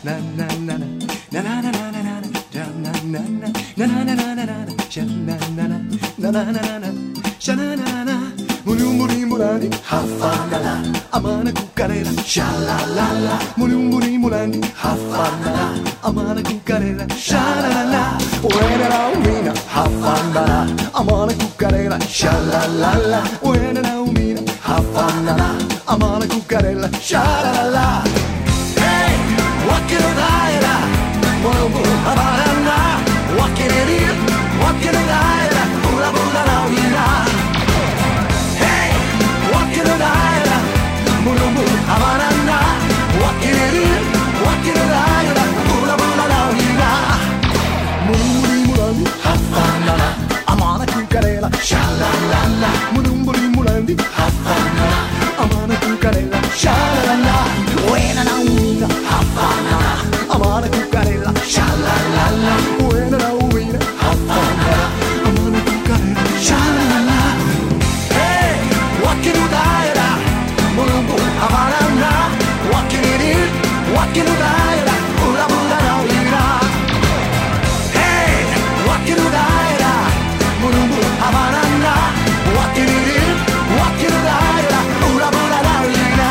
mulani hafana amana kukarela shalalala mulani hafana amana kukarela shalalala wena la umina hafana amana kukarela shalalala wena la umina hafana amana kukarela shalalala hey wakira daira mulumbu habarana wakira daira bula bula la umina mulumbu habarana wakira daira bula bula la umina mulumbu hafana amana kukarela shalalala mulumbu hafana amana kukarela shalalala wena la umina hafana amana kukarela shalalala wena la umina hafana amana kukarela shalalala hey wakira daira mulumbu habarana wakira daira bula bula la umina hey wakira daira mulumbu habarana wakira daira bula bula la umina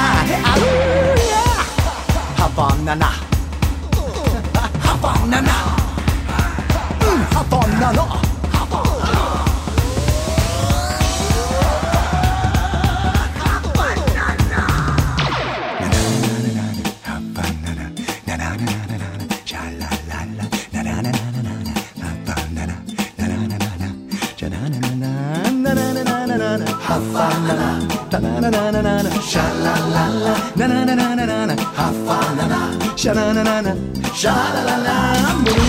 Havana Havana Havana Sha-la-la-la, sha-la-la-la,